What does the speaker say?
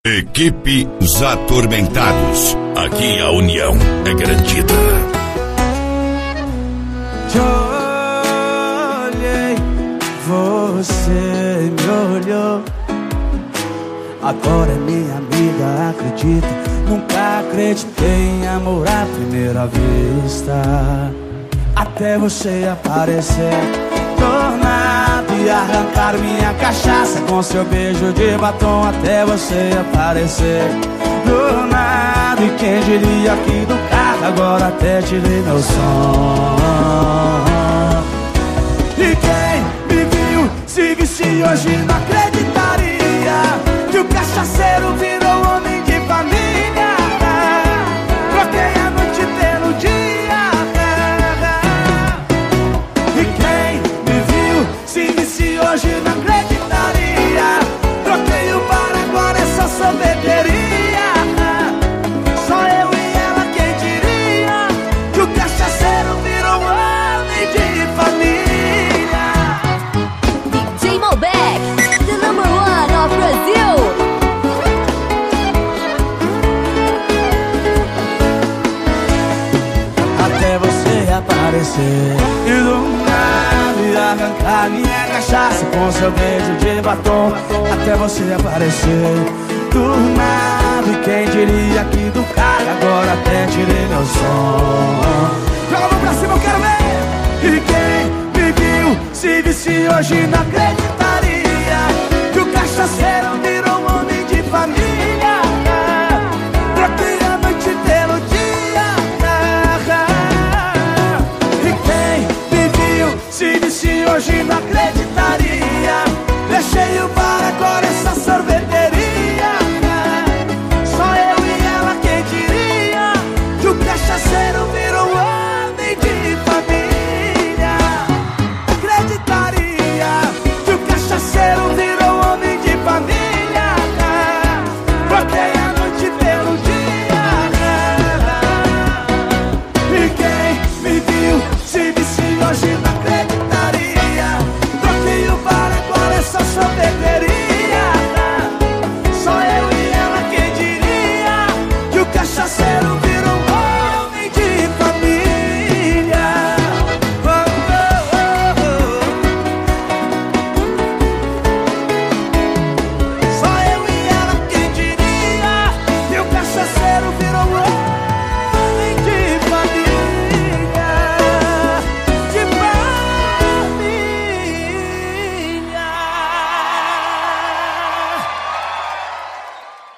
Equipe Os Atormentados. Aqui a união é garantida. Te olhei, você me olhou. Agora é minha amiga, acredita. Nunca acreditei em amor à primeira vista. Até você aparecer do nada e arrancar minha cachaça com seu beijo de batom. Até você aparecer do nada. E quem diria que do carro agora até tirei meu som. E quem me viu se visse hoje não acreditaria que o cachaceiro virou homem de família. Troquei a noite pelo dia. E quem me viu se visse hoje não acreditaria. Troquei o bar, agora é só sorveteria. Só eu e ela, quem diria que o cachaceiro virou homem de família. DJ Malbec, the number one of Brazil. Até você aparecer e do nada arrancar minha cachaça com seu beijo de batom. Até você aparecer do nada. E quem diria que do carro agora até tirei meu som. Joga a mão pra cima, eu quero ver. E quem me viu se visse hoje não acreditaria que o cachaceiro virou um homem de família.